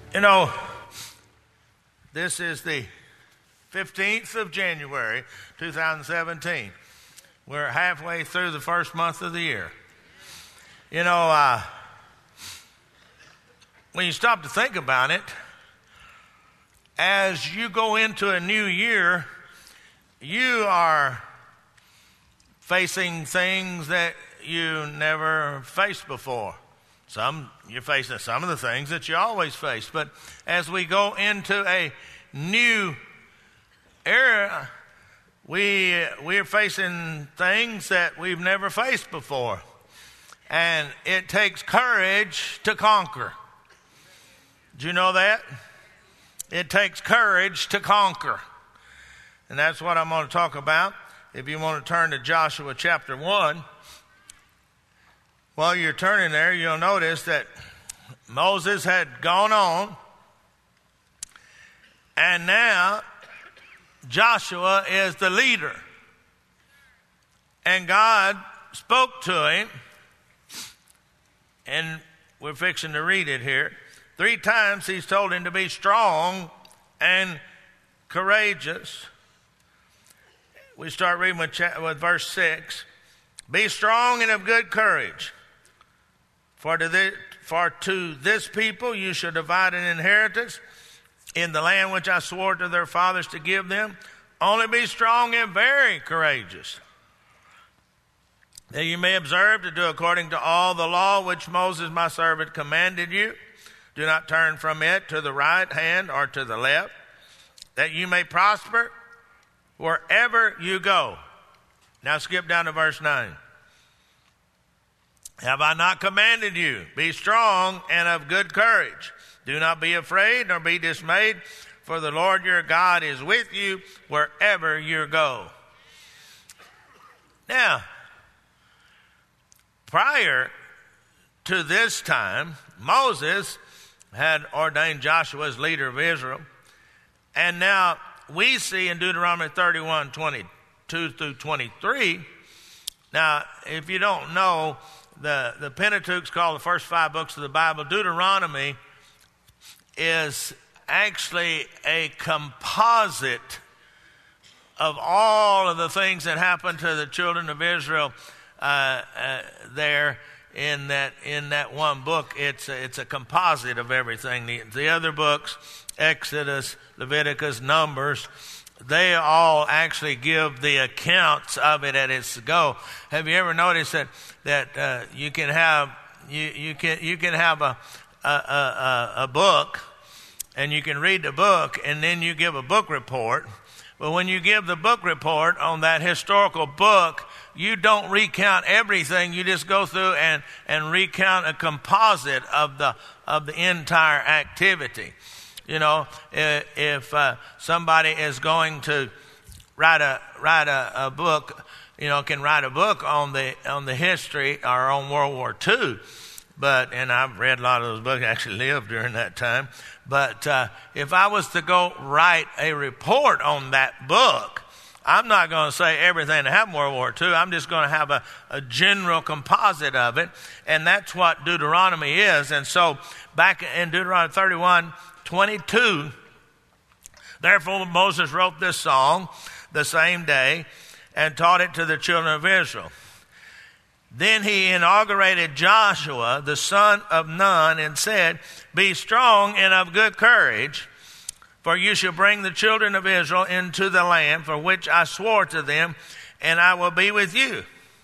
You know, this is the 15th of January, 2017. We're halfway through the first month of the year. You know, when you stop to think about it, as you go into a new year, you are facing things that you never faced before. You're facing some of the things that you always face. But as we go into a new era, we're facing things that we've never faced before. And it takes courage to conquer. Do you know that? It takes courage to conquer. And that's what I'm going to talk about. If you want to turn to Joshua chapter 1, while you're turning there, you'll notice that Moses had gone on, and now Joshua is the leader. And God spoke to him, and we're fixing to read it here. 3 times he's told him to be strong and courageous. We start reading with verse 6. Be strong and of good courage. For to this people you shall divide an inheritance in the land which I swore to their fathers to give them. Only be strong and very courageous, that you may observe to do according to all the law which Moses my servant commanded you. Do not turn from it to the right hand or to the left, that you may prosper wherever you go. Now skip down to verse 9. Have I not commanded you? Be strong and of good courage. Do not be afraid nor be dismayed, for the Lord your God is with you wherever you go. Now, prior to this time, Moses had ordained Joshua as leader of Israel. And now we see in Deuteronomy 31, 22 through 23. Now, if you don't know, the Pentateuch's called the first 5 books of the Bible. Deuteronomy is actually a composite of all of the things that happened to the children of Israel there in that one book. It's a composite of everything. The other books, Exodus, Leviticus, Numbers, they all actually give the accounts of it at its go. Have you ever noticed that you can have a book, and you can read the book, and then you give a book report. But when you give the book report on that historical book, you don't recount everything. You just go through and recount a composite of the entire activity. You know, if somebody is going to write a book, can write a book on the history or on World War II, and I've read a lot of those books. I actually lived during that time. But if I was to go write a report on that book, I'm not going to say everything that happened in World War II. I'm just going to have a general composite of it, and that's what Deuteronomy is. And so back in Deuteronomy 31:22, therefore Moses wrote this song the same day and taught it to the children of Israel. Then he inaugurated Joshua, the son of Nun, and said, be strong and of good courage, for you shall bring the children of Israel into the land for which I swore to them, and I will be with you.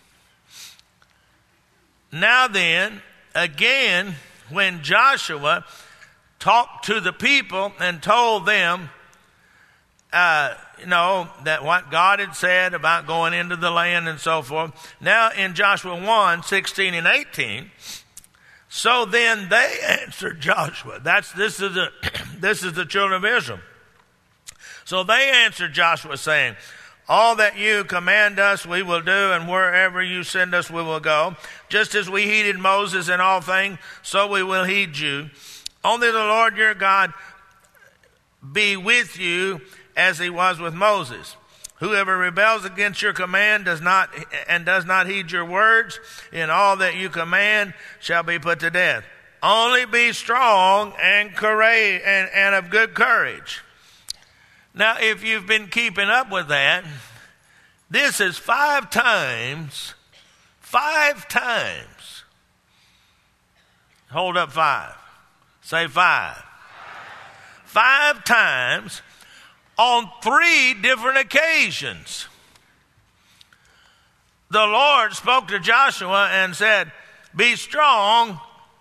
Now then, again, when Joshua talked to the people and told them, that what God had said about going into the land and so forth. Now in Joshua 1, 16 and 18, so then they answered Joshua. This is the children of Israel. So they answered Joshua, saying, all that you command us we will do, and wherever you send us we will go. Just as we heeded Moses in all things, so we will heed you. Only the Lord your God be with you as he was with Moses. Whoever rebels against your command does not heed your words, in all that you command shall be put to death. Only be strong and courage and of good courage. Now, if you've been keeping up with that, this is 5 times. 5 times. Hold up 5. Say 5. 5 times on 3 different occasions. The Lord spoke to Joshua and said, be strong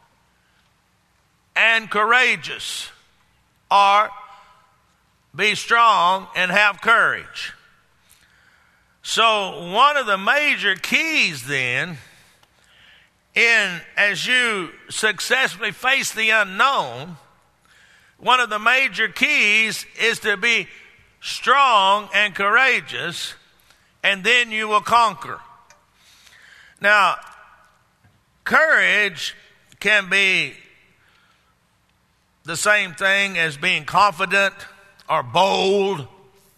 and courageous, or be strong and have courage. So one of the major keys then, as you successfully face the unknown, one of the major keys is to be strong and courageous, and then you will conquer. Now, courage can be the same thing as being confident or bold.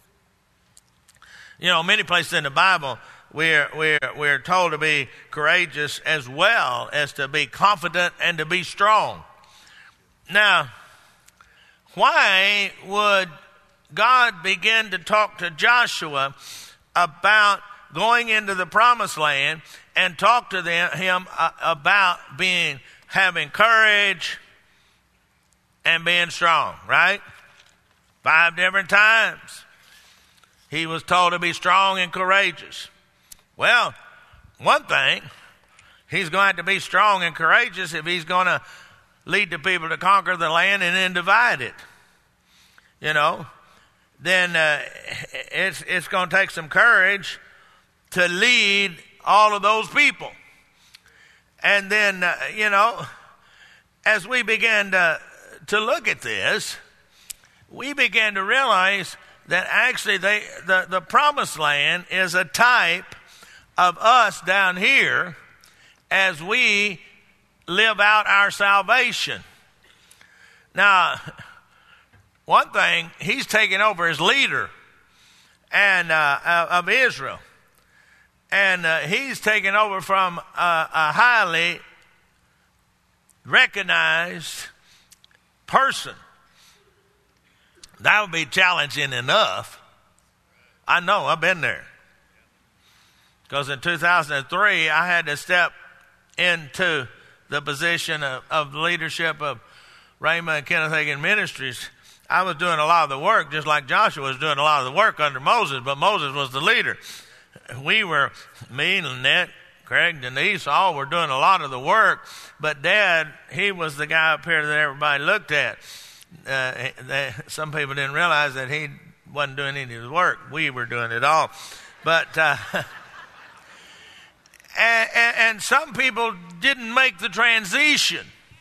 You know, many places in the Bible, we're told to be courageous as well as to be confident and to be strong. Now, why would God begin to talk to Joshua about going into the promised land and talk to him about having courage and being strong, right? 5 different times he was told to be strong and courageous. Well, one thing, he's going to have to be strong and courageous if he's going to lead the people to conquer the land and then divide it. You know, then it's going to take some courage to lead all of those people. And then, as we began to look at this, we began to realize that actually the promised land is a type of us down here as we live out our salvation. Now, one thing, he's taken over as leader and of Israel. And he's taken over from a highly recognized person. That would be challenging enough. I know, I've been there. Because in 2003, I had to step into the position of leadership of Rhema and Kenneth Hagin Ministries. I was doing a lot of the work, just like Joshua was doing a lot of the work under Moses, but Moses was the leader. Me, Lynette, Craig, Denise, all were doing a lot of the work, but Dad, he was the guy up here that everybody looked at. Some people didn't realize that he wasn't doing any of the work. We were doing it all. But and some people didn't make the transition.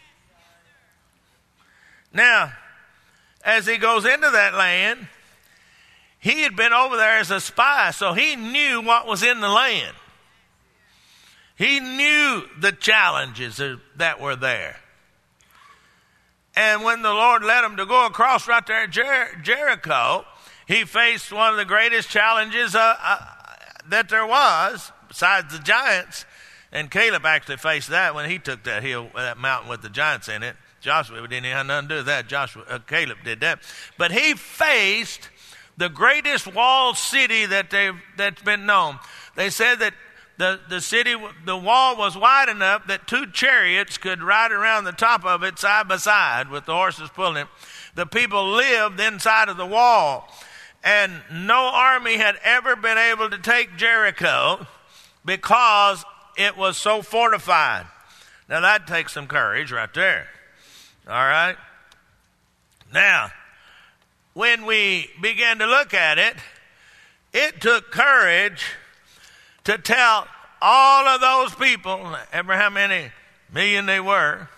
Now, as he goes into that land, he had been over there as a spy, so he knew what was in the land. He knew the challenges that were there. And when the Lord led him to go across right there at Jericho, he faced one of the greatest challenges that there was, besides the giants. And Caleb actually faced that when he took that mountain with the giants in it. Joshua didn't have nothing to do with that. Caleb did that. But he faced the greatest walled city that's been known. They said that the wall was wide enough that 2 chariots could ride around the top of it side by side with the horses pulling it. The people lived inside of the wall. And no army had ever been able to take Jericho because it was so fortified. Now that takes some courage right there. All right? Now, when we began to look at it, it took courage to tell all of those people, ever how many million they were,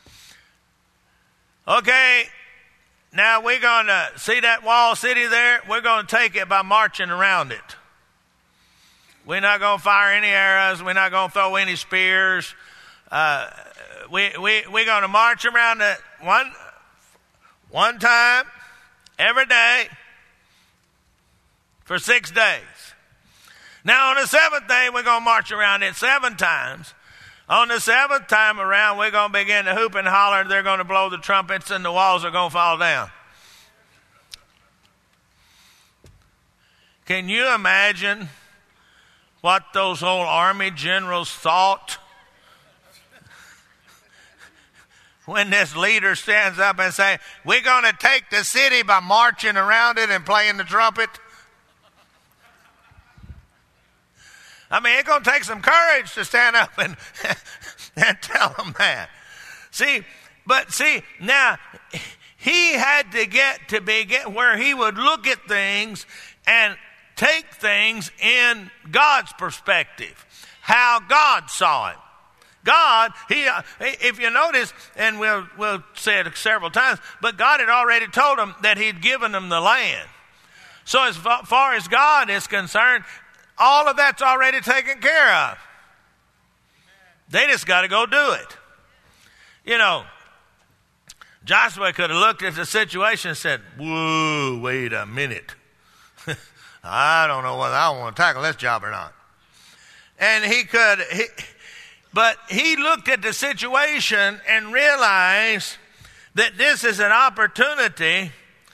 okay, now we're going to see that wall city there, we're going to take it by marching around it. We're not going to fire any arrows, we're not going to throw any spears. We're going to march around it one time every day for 6 days. Now, on the 7th day, we're going to march around it 7 times. On the seventh time around, we're going to begin to hoop and holler. They're going to blow the trumpets and the walls are going to fall down. Can you imagine what those old army generals thought when this leader stands up and says, we're going to take the city by marching around it and playing the trumpet? I mean, it's going to take some courage to stand up and tell them that. See, now, he had to get where he would look at things and take things in God's perspective, how God saw it. God, if you notice, and we'll say it several times, but God had already told them that he'd given them the land. So as far as God is concerned, all of that's already taken care of. They just got to go do it. You know, Joshua could have looked at the situation and said, whoa, wait a minute. I don't know whether I want to tackle this job or not. And but he looked at the situation and realized that this is an opportunity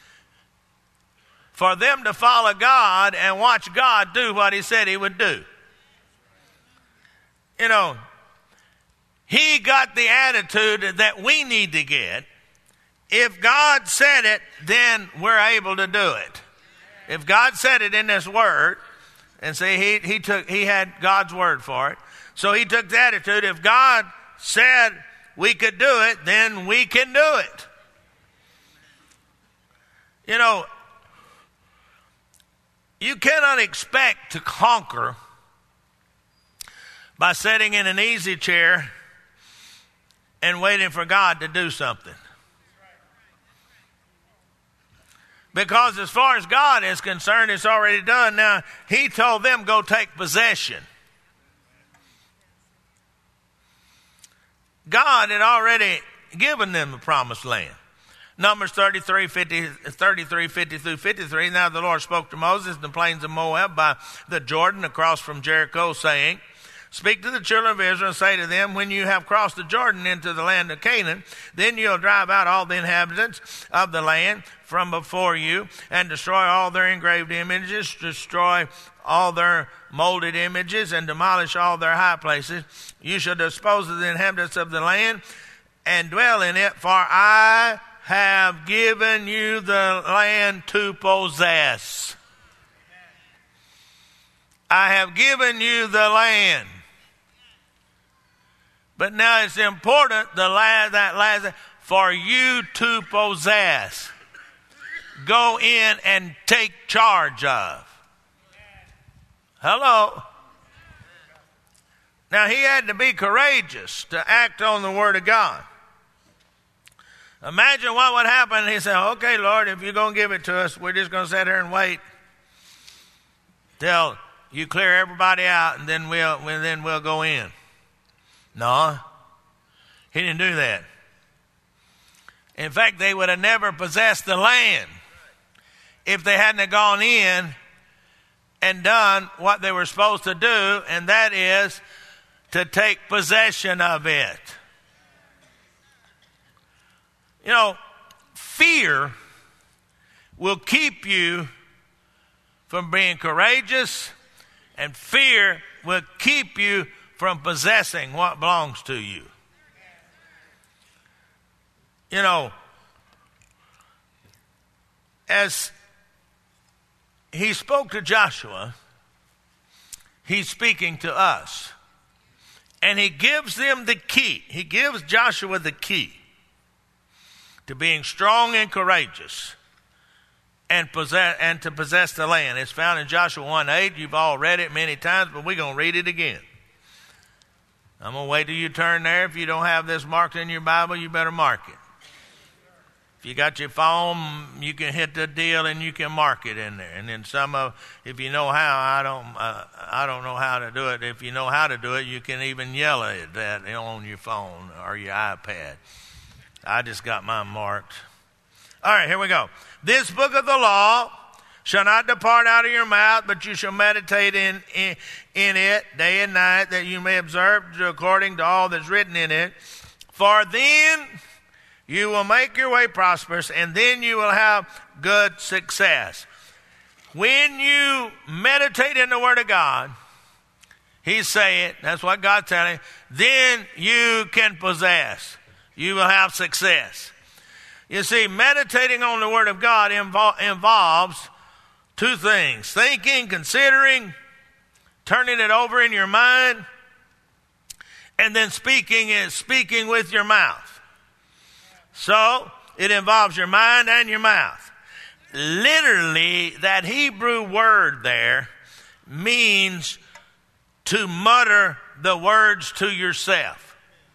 for them to follow God and watch God do what he said he would do. You know, he got the attitude that we need to get. If God said it, then we're able to do it. If God said it in this word, and see, he had God's word for it. So he took the attitude, if God said we could do it, then we can do it. You know, you cannot expect to conquer by sitting in an easy chair and waiting for God to do something. Because as far as God is concerned, it's already done. Now, he told them, go take possession. God had already given them the promised land. Numbers 33, 50 through 53. Now the Lord spoke to Moses in the plains of Moab by the Jordan across from Jericho, saying, speak to the children of Israel and say to them, when you have crossed the Jordan into the land of Canaan, then you'll drive out all the inhabitants of the land from before you and destroy all their engraved images, destroy all their molded images, and demolish all their high places. You shall dispose of the inhabitants of the land and dwell in it, for I have given you the land to possess. I have given you the land. But now it's important, that last, for you to possess. Go in and take charge of. Hello. Now he had to be courageous to act on the word of God. Imagine what would happen. He said, okay, Lord, if you're going to give it to us, we're just going to sit here and wait till you clear everybody out, and then we'll go in. No, he didn't do that. In fact, they would have never possessed the land if they hadn't gone in and done what they were supposed to do, and that is to take possession of it. You know, fear will keep you from being courageous, and fear will keep you from possessing what belongs to you. You know, as he spoke to Joshua, he's speaking to us. And he gives them the key. He gives Joshua the key to being strong and courageous and to possess the land. It's found in Joshua 1:8. You've all read it many times, but we're going to read it again. I'm going to wait till you turn there. If you don't have this marked in your Bible, you better mark it. If you got your phone, you can hit the deal and you can mark it in there. And then if you know how, I don't know how to do it. If you know how to do it, you can even yell at that on your phone or your iPad. I just got mine marked. All right, here we go. This book of the law shall not depart out of your mouth, but you shall meditate in it day and night, that you may observe according to all that's written in it. For then you will make your way prosperous, and then you will have good success. When you meditate in the Word of God, He's saying, that's what God's telling you, then you can possess. You will have success. You see, meditating on the Word of God involves two things: thinking, considering, turning it over in your mind, and then speaking with your mouth. So, it involves your mind and your mouth. Literally, that Hebrew word there means to mutter the words to yourself.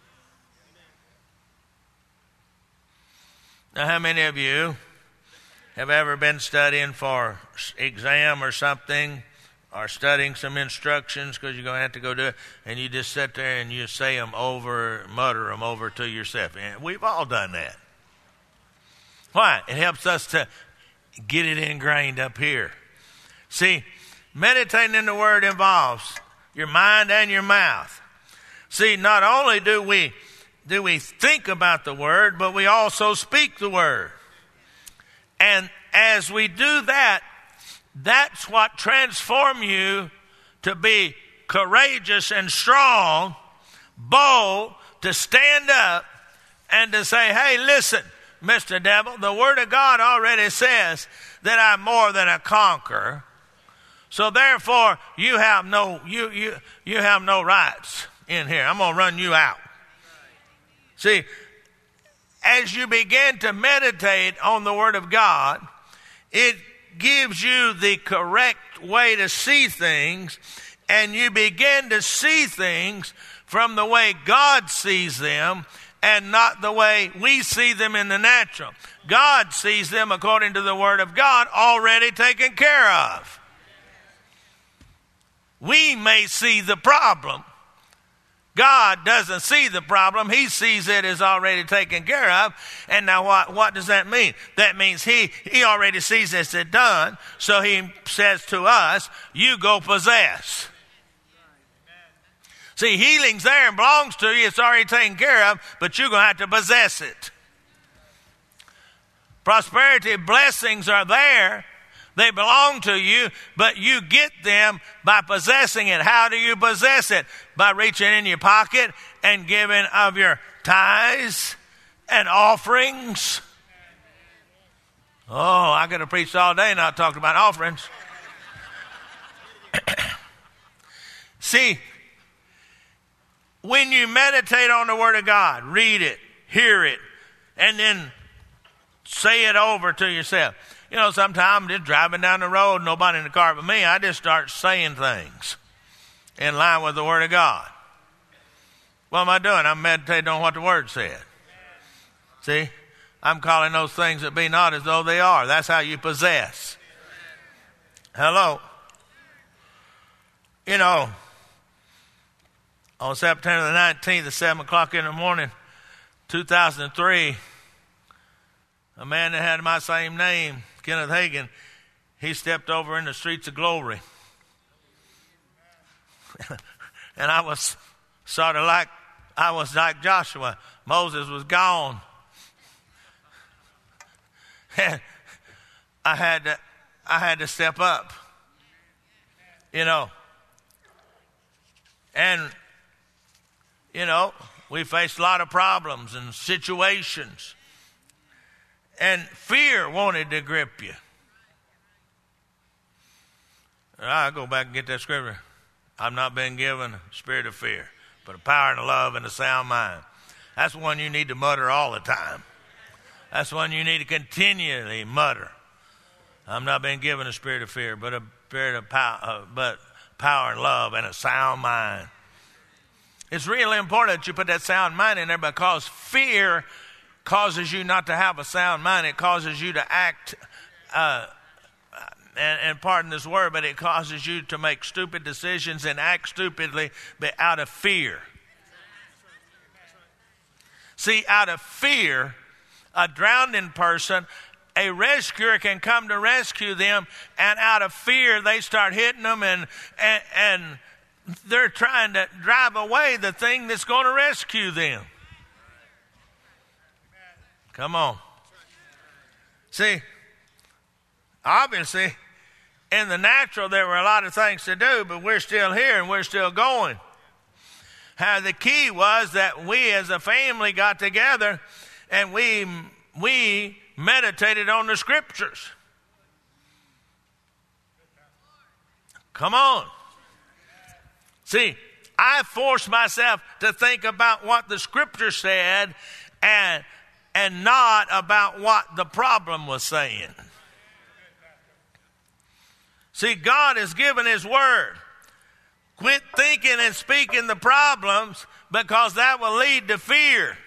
Now, how many of you have ever been studying for exam or something, or studying some instructions because you're going to have to go do it, and you just sit there and you say them over, mutter them over to yourself? And we've all done that. Why? It helps us to get it ingrained up here. See, meditating in the Word involves your mind and your mouth. See, not only do we think about the Word, but we also speak the Word. And as we do that, that's what transforms you to be courageous and strong, bold, to stand up and to say, hey, listen, Mr. Devil, the Word of God already says that I'm more than a conqueror. So therefore, you have no rights in here. I'm going to run you out. See, as you begin to meditate on the Word of God, it gives you the correct way to see things, and you begin to see things from the way God sees them and not the way we see them in the natural. God sees them according to the Word of God already taken care of. We may see the problem. God doesn't see the problem. He sees it as already taken care of. And now what does that mean? That means he already sees it's done. So he says to us, you go possess. See, healing's there and belongs to you. It's already taken care of, but you're going to have to possess it. Prosperity, blessings are there. They belong to you, but you get them by possessing it. How do you possess it? By reaching in your pocket and giving of your tithes and offerings. Oh, I could have preached all day not talking about offerings. See, when you meditate on the Word of God, read it, hear it, and then say it over to yourself. You know, sometimes I'm just driving down the road, nobody in the car but me, I just start saying things in line with the Word of God. What am I doing? I'm meditating on what the Word said. See? I'm calling those things that be not as though they are. That's how you possess. Hello? You know, on September the 19th at 7 o'clock in the morning, 2003, a man that had my same name, Kenneth Hagin, he stepped over in the streets of glory. And I was sort of like, Joshua. Moses was gone. And I had to step up. You know. And, you know, we faced a lot of problems and situations. And fear wanted to grip you. I'll go back and get that scripture. I've not been given a spirit of fear, but a power and a love and a sound mind. That's the one you need to mutter all the time. That's the one you need to continually mutter. I've not been given a spirit of fear, but a spirit of power and love and a sound mind. It's really important that you put that sound mind in there, because fear causes you not to have a sound mind. It causes you to act, and pardon this word, but it causes you to make stupid decisions and act stupidly, but out of fear. See, out of fear, a drowning person a rescuer can come to rescue them, and out of fear they start hitting them, and they're trying to drive away the thing that's going to rescue them. Come on. See, obviously, in the natural there were a lot of things to do, but we're still here and we're still going. How the key was that we as a family got together and we meditated on the scriptures. Come on. See, I forced myself to think about what the scripture said and not about what the problem was saying. See, God has given his word. Quit thinking and speaking the problems, because that will lead to fear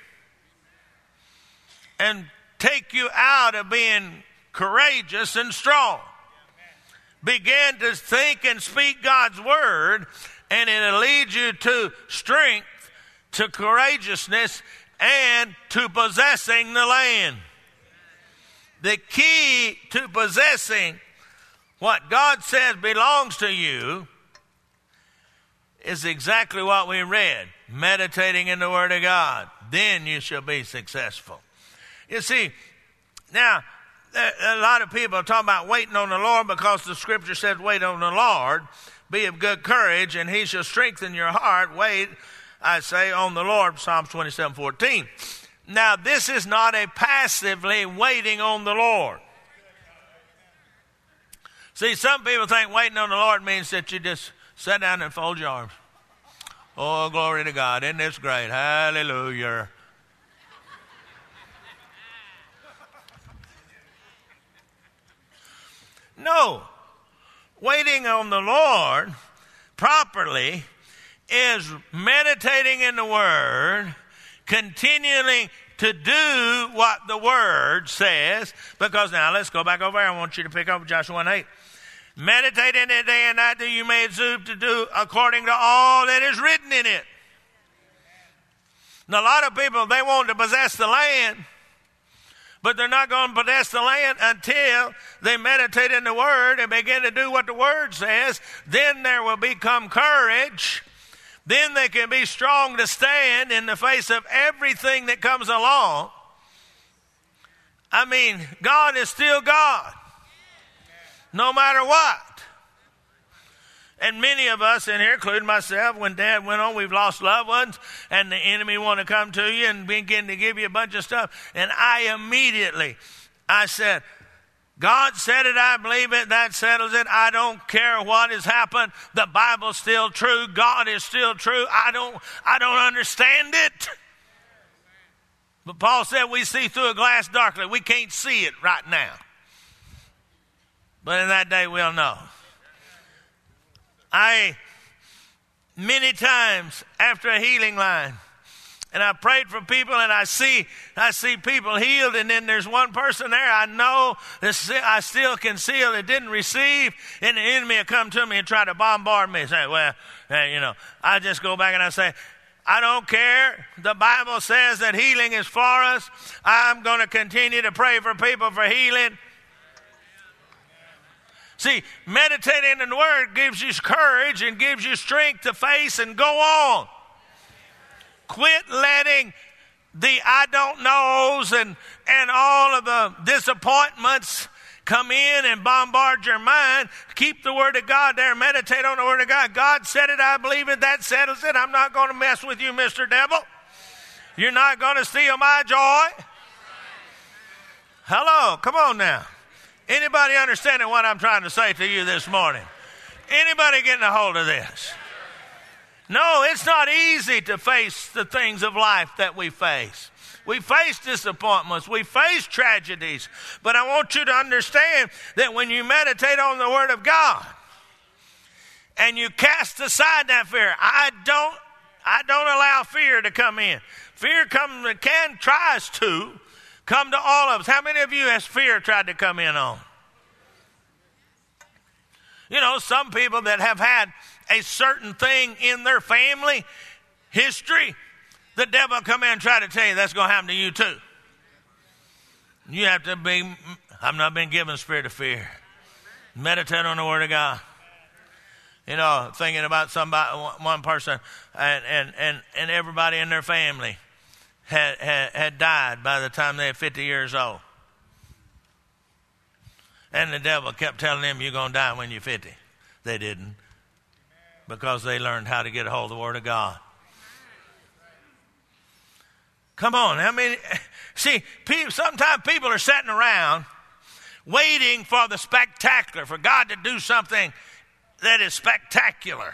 and take you out of being courageous and strong. Begin to think and speak God's word, and it'll lead you to strength, to courageousness, and to possessing the land. The key to possessing what God says belongs to you is exactly what we read. Meditating in the Word of God. Then you shall be successful. You see, now, a lot of people are talking about waiting on the Lord, because the scripture says wait on the Lord. Be of good courage, and he shall strengthen your heart. Wait, I say, on the Lord. Psalms 27:14. Now, this is not a passively waiting on the Lord. See, some people think waiting on the Lord means that you just sit down and fold your arms. Oh, glory to God. Isn't this great? Hallelujah. No. Waiting on the Lord properly is meditating in the Word, continuing to do what the Word says. Because now let's go back over here. I want you to pick up Joshua 1:8. Meditate in it day and night, that you may observe to do according to all that is written in it. Now, a lot of people, they want to possess the land, but they're not going to possess the land until they meditate in the Word and begin to do what the Word says. Then there will become courage. Then they can be strong to stand in the face of everything that comes along. I mean, God is still God, no matter what. And many of us in here, including myself, when Dad went on, we've lost loved ones, and the enemy want to come to you and begin to give you a bunch of stuff. And I said, God said it, I believe it, that settles it. I don't care what has happened. The Bible's still true. God is still true. I don't understand it. But Paul said we see through a glass darkly. We can't see it right now. But in that day we'll know. Many times after a healing line, and I prayed for people, and I see people healed, and then there's one person there I know I still can see it didn't receive, and the enemy will come to me and try to bombard me. Say, well, I just go back and I say, I don't care. The Bible says that healing is for us. I'm going to continue to pray for people for healing. See, meditating in the Word gives you courage and gives you strength to face and go on. Quit letting the I don't knows and all of the disappointments come in and bombard your mind. Keep the Word of God there. Meditate on the Word of God. God said it, I believe it, that settles it. I'm not going to mess with you, Mr. Devil. You're not going to steal my joy. Hello, come on now. Anybody understanding what I'm trying to say to you this morning? Anybody getting a hold of this? No, it's not easy to face the things of life that we face. We face disappointments. We face tragedies. But I want you to understand that when you meditate on the Word of God and you cast aside that fear, I don't allow fear to come in. Fear tries to come to all of us. How many of you has fear tried to come in on? You know, some people that have had a certain thing in their family history, the devil come in and try to tell you that's going to happen to you too. You have to be, I've not been given a spirit of fear. Meditate on the Word of God. You know, thinking about somebody, one person, and everybody in their family had died by the time they were 50 years old. And the devil kept telling them, you're going to die when you're 50. They didn't, because they learned how to get a hold of the Word of God. Come on. I mean, see, sometimes people are sitting around waiting for the spectacular, for God to do something that is spectacular.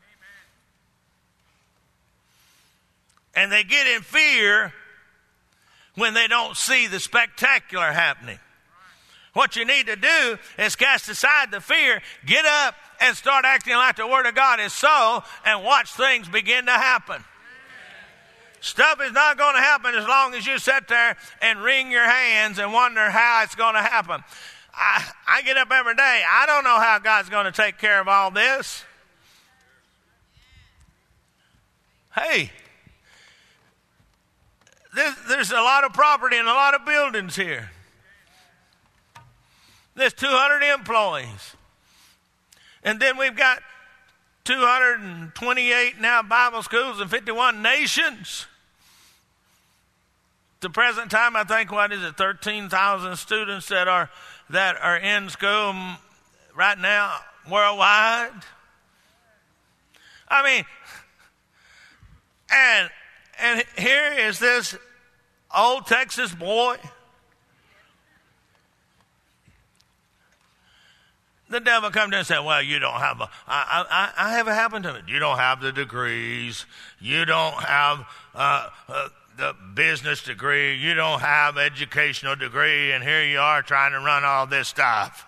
And they get in fear when they don't see the spectacular happening. What you need to do is cast aside the fear, get up and start acting like the Word of God is so, and watch things begin to happen. Stuff is not going to happen as long as you sit there and wring your hands and wonder how it's going to happen. I get up every day. I don't know how God's going to take care of all this. Hey, there's a lot of property and a lot of buildings here. There's 200 employees. And then we've got 228 now Bible schools in 51 nations. At the present time, I think, 13,000 students that are in school right now worldwide. I mean, and here is this old Texas boy. The devil come to him and say, well, you don't have I have it happen to me. You don't have the degrees. You don't have the business degree. You don't have educational degree. And here you are trying to run all this stuff.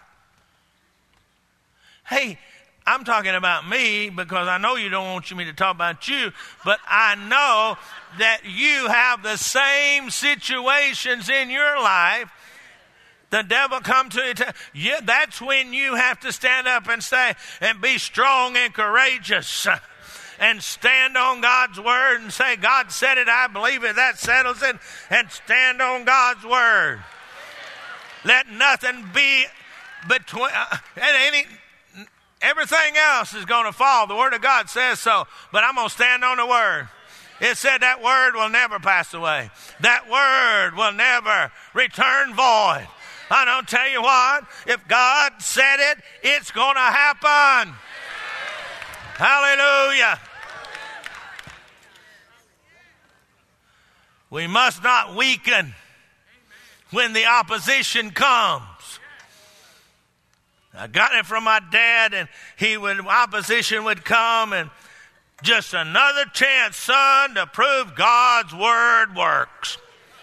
Hey, I'm talking about me because I know you don't want me to talk about you, but I know that you have the same situations in your life. The devil come to you. That's when you have to stand up and say, and be strong and courageous. And stand on God's word and say, God said it, I believe it, that settles it. And stand on God's word. Let nothing be between, everything else is going to fall. The word of God says so, but I'm going to stand on the word. It said that word will never pass away. That word will never return void. I don't tell you what, if God said it, it's going to happen. Hallelujah. We must not weaken when the opposition comes. I got it from my dad, and opposition would come, and just another chance, son, to prove God's word works.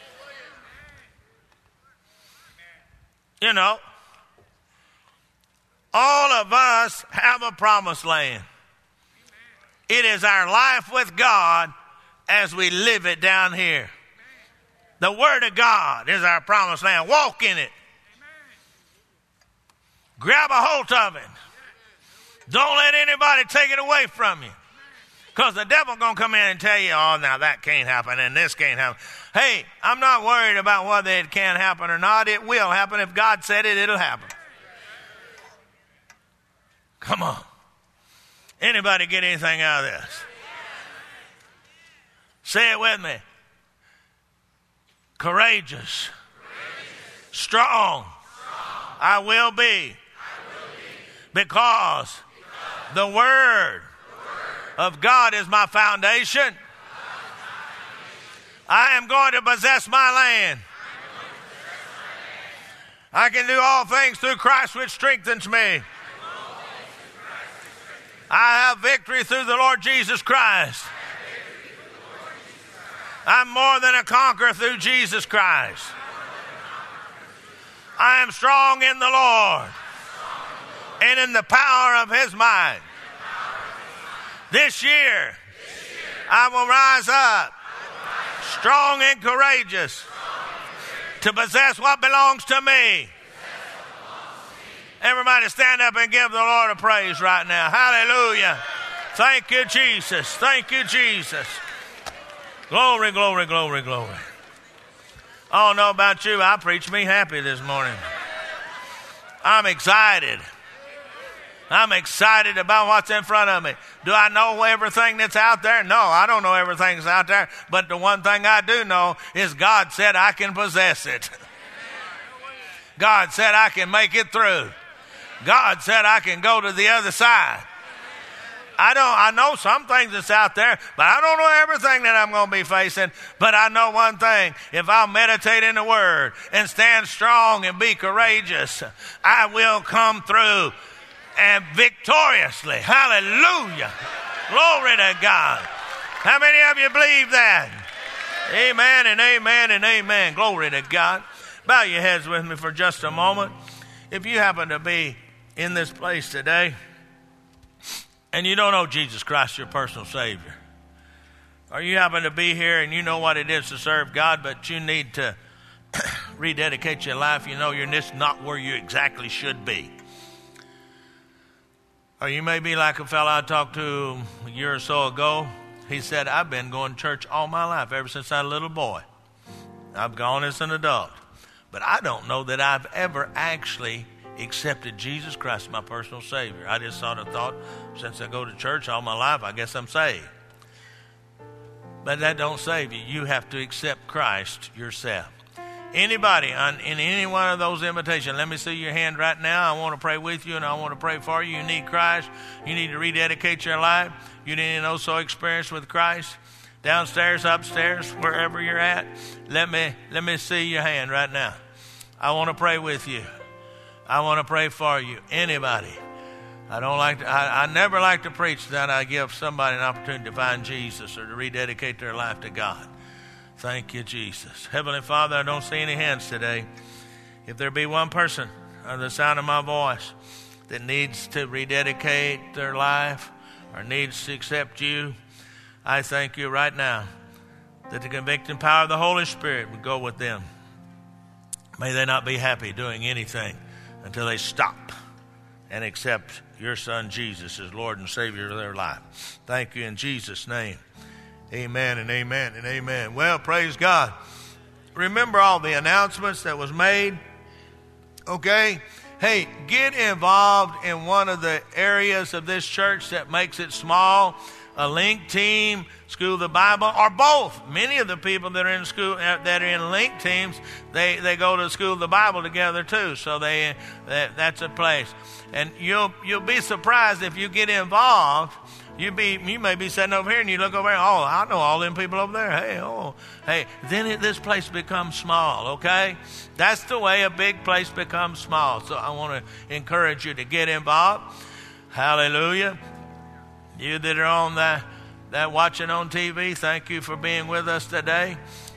You know, all of us have a promised land. It is our life with God as we live it down here. The Word of God is our promised land. Walk in it. Grab a hold of it. Don't let anybody take it away from you. Because the devil's going to come in and tell you, oh, now that can't happen and this can't happen. Hey, I'm not worried about whether it can happen or not. It will happen. If God said it, it'll happen. Come on. Anybody get anything out of this? Say it with me. Courageous. Strong. I will be. Because the word of God is my foundation. I am going to possess my land. I can do all things through Christ which strengthens me. I have victory through the Lord Jesus Christ. I'm more than a conqueror through Jesus Christ. I am strong in the Lord and in the power of his might. This year, I will rise up strong and courageous to possess what belongs to me. Everybody stand up and give the Lord a praise right now. Hallelujah. Thank you, Jesus. Thank you, Jesus. Glory, glory, glory, glory. I don't know about you. I preach me happy this morning. I'm excited. I'm excited about what's in front of me. Do I know everything that's out there? No, I don't know everything that's out there. But the one thing I do know is God said I can possess it. God said I can make it through. God said I can go to the other side. I know some things that's out there, but I don't know everything that I'm going to be facing. But I know one thing. If I'll meditate in the Word and stand strong and be courageous, I will come through and victoriously. Hallelujah. Glory to God. How many of you believe that? Amen and amen and amen. Glory to God. Bow your heads with me for just a moment. If you happen to be in this place today and you don't know Jesus Christ, your personal Savior, or you happen to be here and you know what it is to serve God, but you need to rededicate your life, you know you're just not where you exactly should be. Or you may be like a fellow I talked to a year or so ago. He said, I've been going to church all my life, ever since I was a little boy. I've gone as an adult. But I don't know that I've ever actually accepted Jesus Christ as my personal Savior. I just sort of thought, since I go to church all my life, I guess I'm saved. But that don't save you. You have to accept Christ yourself. Anybody in any one of those invitations, let me see your hand right now. I want to pray with you and I want to pray for you. You need Christ. You need to rededicate your life. You need to know so experience with Christ. Downstairs, upstairs, wherever you're at, let me see your hand right now. I want to pray with you. I want to pray for you. Anybody. I never like to preach that I give somebody an opportunity to find Jesus or to rededicate their life to God. Thank you, Jesus. Heavenly Father, I don't see any hands today. If there be one person under the sound of my voice that needs to rededicate their life or needs to accept you, I thank you right now that the convicting power of the Holy Spirit would go with them. May they not be happy doing anything until they stop and accept your Son Jesus as Lord and Savior of their life. Thank you in Jesus' name. Amen and amen and amen. Well, praise God. Remember all the announcements that was made? Okay? Hey, get involved in one of the areas of this church that makes it small. A link team, School of the Bible, or both. Many of the people that are in school, that are in link teams, they go to School of the Bible together too. So that's a place. And you'll be surprised if you get involved. You may be sitting over here and you look over here. Oh, I know all them people over there. Hey. Then this place becomes small. Okay, that's the way a big place becomes small. So I want to encourage you to get involved. Hallelujah. You that are on that watching on TV, thank you for being with us today.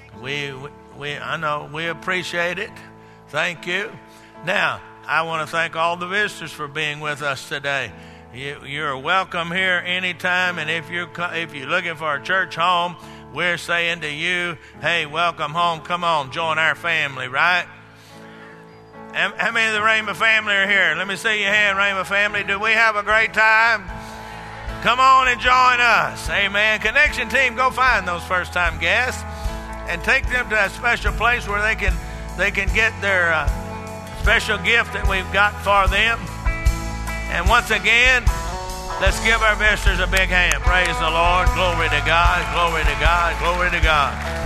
I know we appreciate it. Thank you. Now I want to thank all the visitors for being with us today. You're welcome here anytime, and if you're looking for a church home, we're saying to you, hey, welcome home. Come on, join our family, right? How many of the Rhema family are here? Let me see your hand, Rhema family. Do we have a great time? Come on and join us. Amen. Connection team, go find those first-time guests and take them to that special place where they can get their special gift that we've got for them. And once again, let's give our visitors a big hand. Praise the Lord. Glory to God. Glory to God. Glory to God.